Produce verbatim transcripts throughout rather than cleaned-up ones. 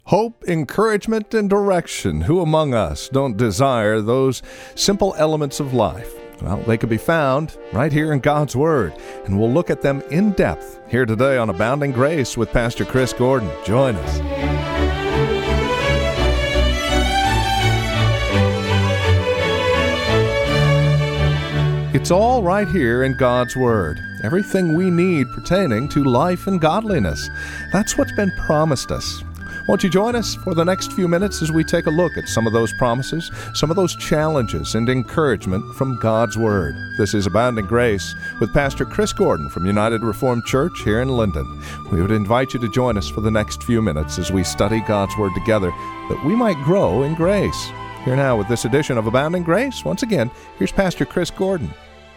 Hope, encouragement, and direction. Who among us don't desire those simple elements of life? Well, they can be found right here in God's Word, and we'll look at them in depth here today on Abounding Grace with Pastor Chris Gordon. Join us. It's all right here in God's Word. Everything we need pertaining to life and godliness. That's what's been promised us. Won't you join us for the next few minutes as we take a look at some of those promises, some of those challenges and encouragement from God's Word. This is Abounding Grace with Pastor Chris Gordon from United Reformed Church here in Linden. We would invite you to join us for the next few minutes as we study God's Word together, that we might grow in grace. Here now with this edition of Abounding Grace, once again, here's Pastor Chris Gordon.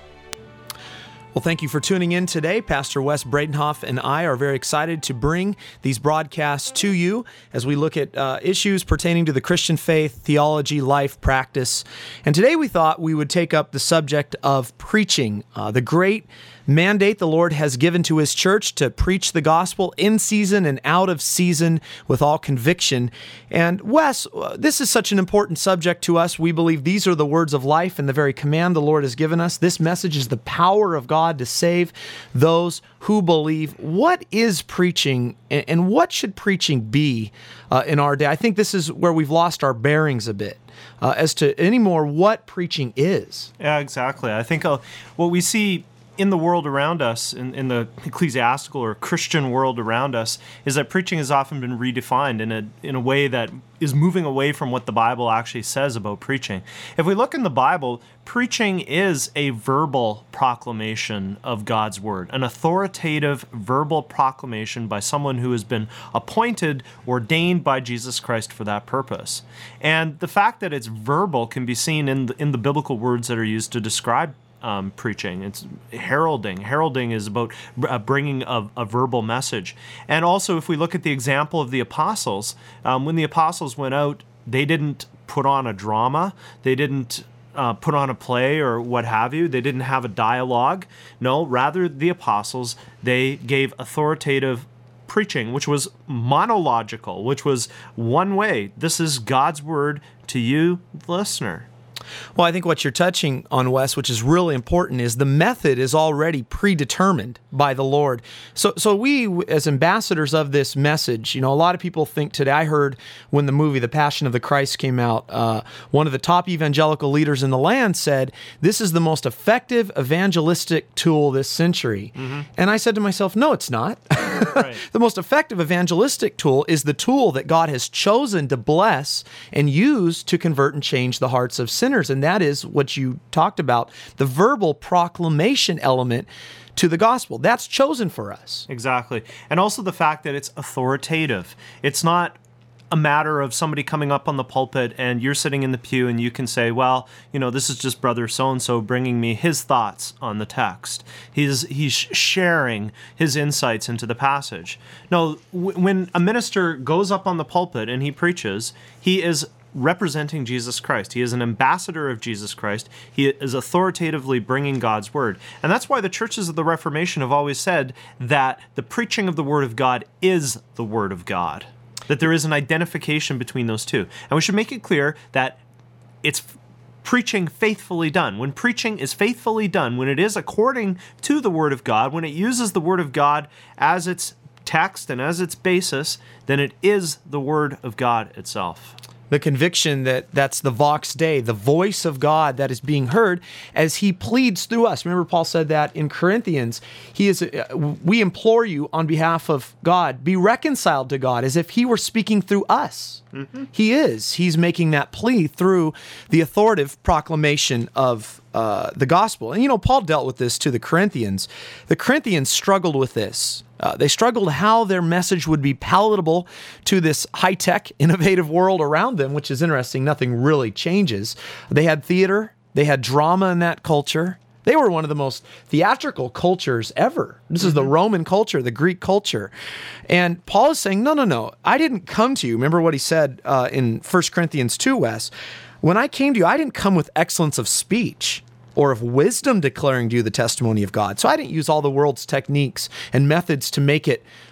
Well, thank you for tuning in today. Pastor Wes Bradenhoff and I are very excited to bring these broadcasts to you as we look at uh, issues pertaining to the Christian faith, theology, life, practice. And today we thought we would take up the subject of preaching, uh, the great mandate the Lord has given to His church to preach the gospel in season and out of season with all conviction. And Wes, this is such an important subject to us. We believe these are the words of life and the very command the Lord has given us. This message is the power of God to save those who believe. What is preaching, and what should preaching be uh, in our day? I think this is where we've lost our bearings a bit uh, as to anymore what preaching is. Yeah, exactly. I think uh, what we see in the world around us, in, in the ecclesiastical or Christian world around us, is that preaching has often been redefined in a in a way that is moving away from what the Bible actually says about preaching. If we look in the Bible, preaching is a verbal proclamation of God's Word, an authoritative verbal proclamation by someone who has been appointed, ordained by Jesus Christ for that purpose. And the fact that it's verbal can be seen in the, in the biblical words that are used to describe Um, preaching. It's heralding. Heralding is about uh, bringing a, a verbal message. And also, if we look at the example of the apostles, um, when the apostles went out, they didn't put on a drama. They didn't uh, put on a play or what have you. They didn't have a dialogue. No, rather, the apostles, they gave authoritative preaching, which was monological, which was one way. This is God's Word to you, the listener. Well, I think what you're touching on, Wes, which is really important, is the method is already predetermined by the Lord. So so we, as ambassadors of this message, you know, a lot of people think today, I heard when the movie The Passion of the Christ came out, uh, one of the top evangelical leaders in the land said, this is the most effective evangelistic tool this century. Mm-hmm. And I said to myself, no, it's not. Right. The most effective evangelistic tool is the tool that God has chosen to bless and use to convert and change the hearts of sinners. And that is what you talked about, the verbal proclamation element to the gospel. That's chosen for us. Exactly. And also the fact that it's authoritative. It's not a matter of somebody coming up on the pulpit and you're sitting in the pew and you can say, well, you know, this is just brother so-and-so bringing me his thoughts on the text. He's he's sharing his insights into the passage. No, w- when a minister goes up on the pulpit and he preaches, he is representing Jesus Christ. He is an ambassador of Jesus Christ. He is authoritatively bringing God's Word. And that's why the churches of the Reformation have always said that the preaching of the Word of God is the Word of God, that there is an identification between those two. And we should make it clear that it's preaching faithfully done. When preaching is faithfully done, when it is according to the Word of God, when it uses the Word of God as its text and as its basis, then it is the Word of God itself. The conviction that that's the Vox Dei, the voice of God that is being heard as He pleads through us. Remember, Paul said that in Corinthians. He is. Uh, we implore you on behalf of God, be reconciled to God, as if He were speaking through us. Mm-hmm. He is. He's making that plea through the authoritative proclamation of uh, the gospel. And you know, Paul dealt with this to the Corinthians. The Corinthians struggled with this. Uh, they struggled how their message would be palatable to this high-tech, innovative world around them, which is interesting. Nothing really changes. They had theater. They had drama in that culture. They were one of the most theatrical cultures ever. This mm-hmm. is the Roman culture, the Greek culture. And Paul is saying, no, no, no. I didn't come to you. Remember what he said uh, in First Corinthians two, Wes. When I came to you, I didn't come with excellence of speech or of wisdom declaring to you the testimony of God. So I didn't use all the world's techniques and methods to make it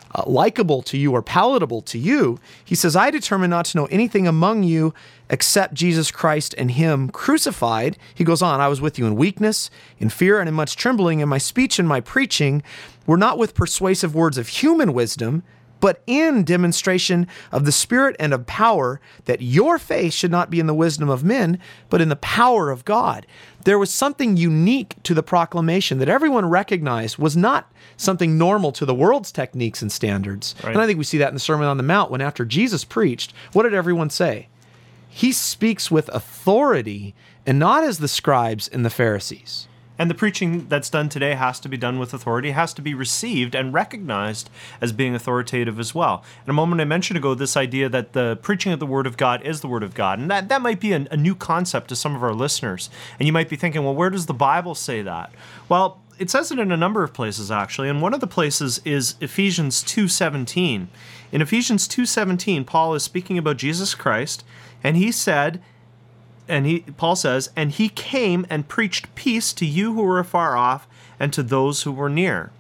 uh, likable to you or palatable to you. He says, I determined not to know anything among you except Jesus Christ and him crucified. He goes on, I was with you in weakness, in fear, and in much trembling, and my speech and my preaching were not with persuasive words of human wisdom, but in demonstration of the Spirit and of power, that your faith should not be in the wisdom of men, but in the power of God. There was something unique to the proclamation that everyone recognized was not something normal to the world's techniques and standards. Right. And I think we see that in the Sermon on the Mount, when after Jesus preached, what did everyone say? He speaks with authority and not as the scribes and the Pharisees. And the preaching that's done today has to be done with authority, has to be received and recognized as being authoritative as well. In a moment I mentioned ago this idea that the preaching of the Word of God is the Word of God. And that, that might be a, a new concept to some of our listeners. And you might be thinking, well, where does the Bible say that? Well, it says it in a number of places, actually. And one of the places is Ephesians two seventeen. In Ephesians two seventeen, Paul is speaking about Jesus Christ, and he said... And he, Paul says, and he came and preached peace to you who were afar off and to those who were near.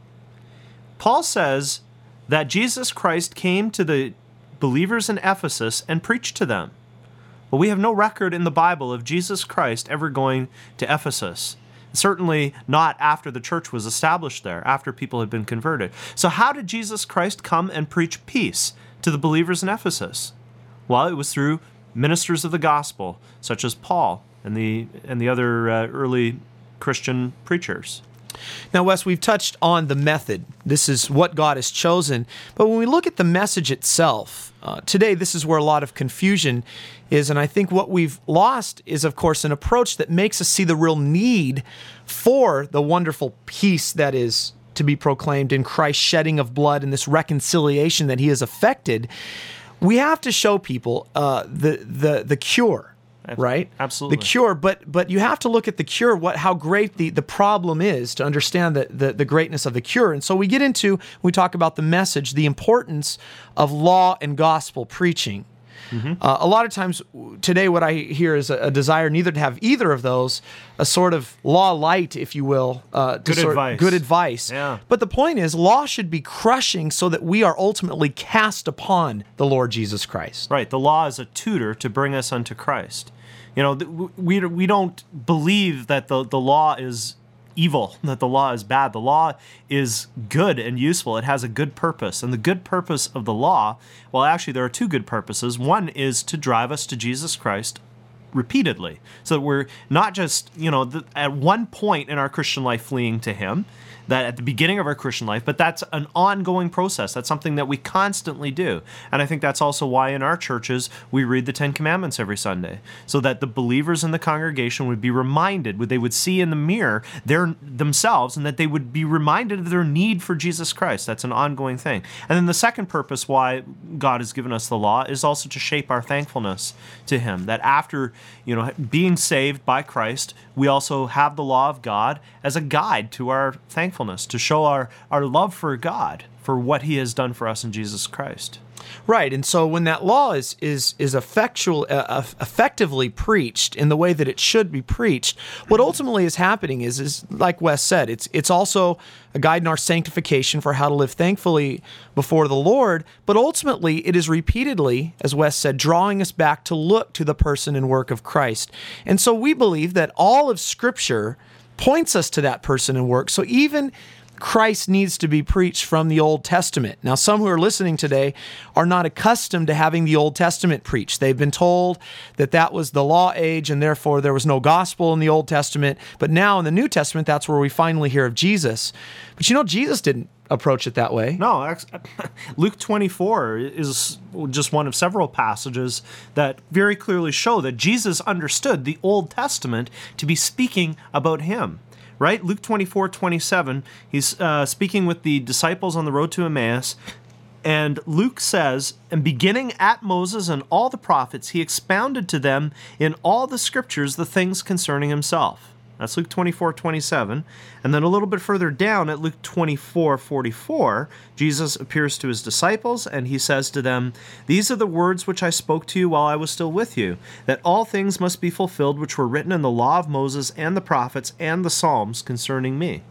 Paul says that Jesus Christ came to the believers in Ephesus and preached to them. Well, we have no record in the Bible of Jesus Christ ever going to Ephesus. Certainly not after the church was established there, after people had been converted. So how did Jesus Christ come and preach peace to the believers in Ephesus? Well, it was through ministers of the gospel, such as Paul and the and the other uh, early Christian preachers. Now, Wes, we've touched on the method. This is what God has chosen. But when we look at the message itself, uh, today this is where a lot of confusion is. And I think what we've lost is, of course, an approach that makes us see the real need for the wonderful peace that is to be proclaimed in Christ's shedding of blood and this reconciliation that he has effected. We have to show people uh, the the the cure, right? Absolutely. The cure, but but you have to look at the cure, what how great the, the problem is to understand the, the, the greatness of the cure. And so we get into, we talk about the message, the importance of law and gospel preaching. Mm-hmm. Uh, a lot of times today what I hear is a, a desire neither to have either of those, a sort of law light, if you will. Uh, good sort, advice. Good advice. Yeah. But the point is, law should be crushing so that we are ultimately cast upon the Lord Jesus Christ. Right. The law is a tutor to bring us unto Christ. You know, we, we don't believe that the, the law is evil, that the law is bad. The law is good and useful. It has a good purpose. And the good purpose of the law, well, actually, there are two good purposes. One is to drive us to Jesus Christ repeatedly, so that we're not just, you know, th- at one point in our Christian life fleeing to him, that at the beginning of our Christian life, but that's an ongoing process. That's something that we constantly do. And I think that's also why in our churches we read the Ten Commandments every Sunday, so that the believers in the congregation would be reminded, they would see in the mirror their themselves, and that they would be reminded of their need for Jesus Christ. That's an ongoing thing. And then the second purpose why God has given us the law is also to shape our thankfulness to him, that after, you know, being saved by Christ, we also have the law of God as a guide to our thankfulness, to show our, our love for God, for what he has done for us in Jesus Christ. Right, and so when that law is is is effectual, uh, effectively preached in the way that it should be preached, what ultimately is happening is, is like Wes said, it's it's also a guide in our sanctification for how to live thankfully before the Lord, but ultimately it is repeatedly, as Wes said, drawing us back to look to the person and work of Christ. And so we believe that all of Scripture points us to that person and work. So even Christ needs to be preached from the Old Testament. Now, some who are listening today are not accustomed to having the Old Testament preached. They've been told that that was the law age and therefore there was no gospel in the Old Testament. But now in the New Testament, that's where we finally hear of Jesus. But you know, Jesus didn't approach it that way. No, Luke twenty-four is just one of several passages that very clearly show that Jesus understood the Old Testament to be speaking about him. Right? Luke twenty-four twenty-seven, he's uh, speaking with the disciples on the road to Emmaus, and Luke says, and beginning at Moses and all the prophets, he expounded to them in all the scriptures the things concerning himself. That's Luke twenty-four twenty-seven. And then a little bit further down at Luke twenty-four forty-four, Jesus appears to his disciples and he says to them, "These are the words which I spoke to you while I was still with you, that all things must be fulfilled which were written in the law of Moses and the prophets and the Psalms concerning me."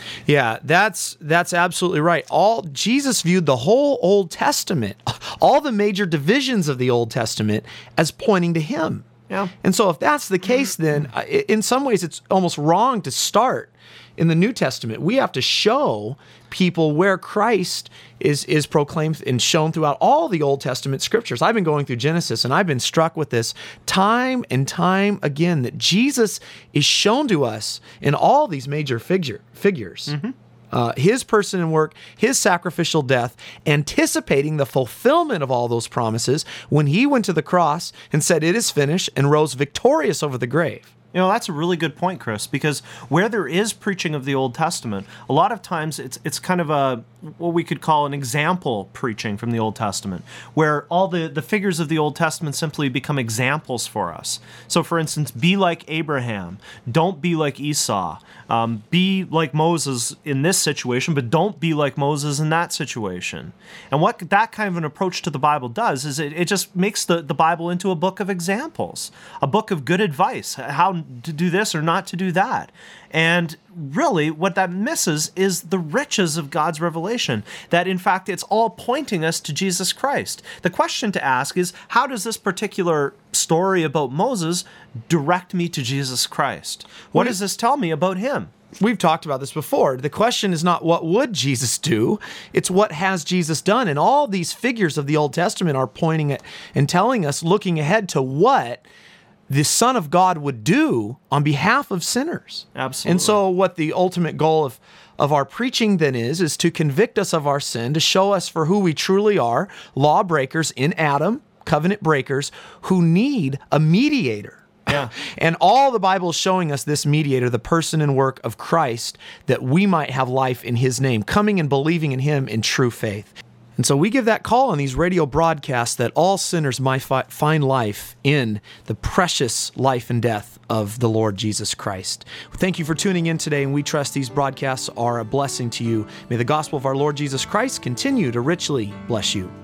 Yeah, that's that's absolutely right. All Jesus viewed the whole Old Testament, all the major divisions of the Old Testament, as pointing to him. Yeah. And so if that's the case, then uh, in some ways it's almost wrong to start in the New Testament. We have to show people where Christ is is proclaimed and shown throughout all the Old Testament scriptures. I've been going through Genesis, and I've been struck with this time and time again, that Jesus is shown to us in all these major figure figures. Mm-hmm. Uh, his person and work, his sacrificial death, anticipating the fulfillment of all those promises when he went to the cross and said, "It is finished," and rose victorious over the grave. You know, that's a really good point, Chris, because where there is preaching of the Old Testament, a lot of times it's it's kind of a what we could call an example preaching from the Old Testament, where all the, the figures of the Old Testament simply become examples for us. So, for instance, be like Abraham. Don't be like Esau. Um, be like Moses in this situation, but don't be like Moses in that situation. And what that kind of an approach to the Bible does is it, it just makes the, the Bible into a book of examples, a book of good advice, how to do this or not to do that. And really, what that misses is the riches of God's revelation, that in fact it's all pointing us to Jesus Christ. The question to ask is, how does this particular story about Moses direct me to Jesus Christ? What does this tell me about him? We've talked about this before. The question is not what would Jesus do, it's what has Jesus done. And all these figures of the Old Testament are pointing at and telling us, looking ahead to what the Son of God would do on behalf of sinners. Absolutely. And so what the ultimate goal of, of our preaching then is, is to convict us of our sin, to show us for who we truly are, lawbreakers in Adam, covenant breakers, who need a mediator. Yeah. And all the Bible is showing us this mediator, the person and work of Christ, that we might have life in his name, coming and believing in him in true faith. And so we give that call on these radio broadcasts that all sinners might fi- find life in the precious life and death of the Lord Jesus Christ. Thank you for tuning in today, and we trust these broadcasts are a blessing to you. May the gospel of our Lord Jesus Christ continue to richly bless you.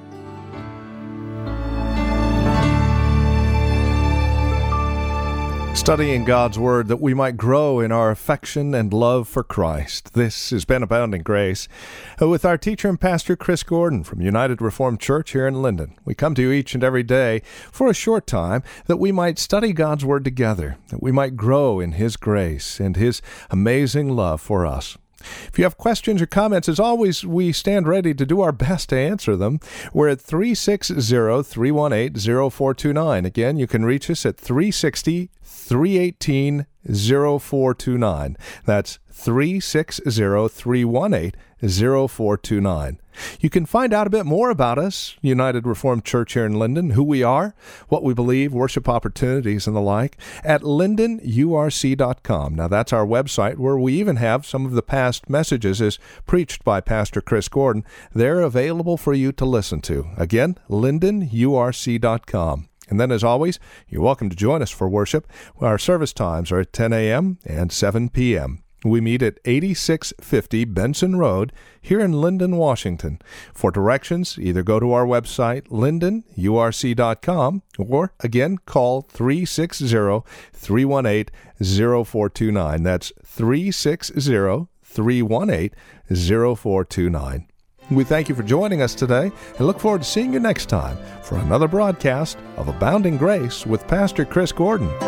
Studying God's Word that we might grow in our affection and love for Christ. This has been Abounding Grace with our teacher and pastor, Chris Gordon from United Reformed Church here in Linden. We come to you each and every day for a short time that we might study God's Word together, that we might grow in His grace and His amazing love for us. If you have questions or comments, as always, we stand ready to do our best to answer them. We're at three six zero, three one eight, zero four two nine. Again, you can reach us at three sixty, three eighteen, zero four two nine. That's three six zero, three one eight, zero four two nine. You can find out a bit more about us, United Reformed Church here in Linden, who we are, what we believe, worship opportunities, and the like, at linden u r c dot com. Now, that's our website where we even have some of the past messages as preached by Pastor Chris Gordon. They're available for you to listen to. Again, linden u r c dot com. And then, as always, you're welcome to join us for worship. Our service times are at ten a.m. and seven p.m. We meet at eighty-six fifty Benson Road here in Linden, Washington. For directions, either go to our website, linden u r c dot com, or, again, call three six zero, three one eight, zero four two nine. That's three six zero, three one eight, zero four two nine. We thank you for joining us today and look forward to seeing you next time for another broadcast of Abounding Grace with Pastor Chris Gordon.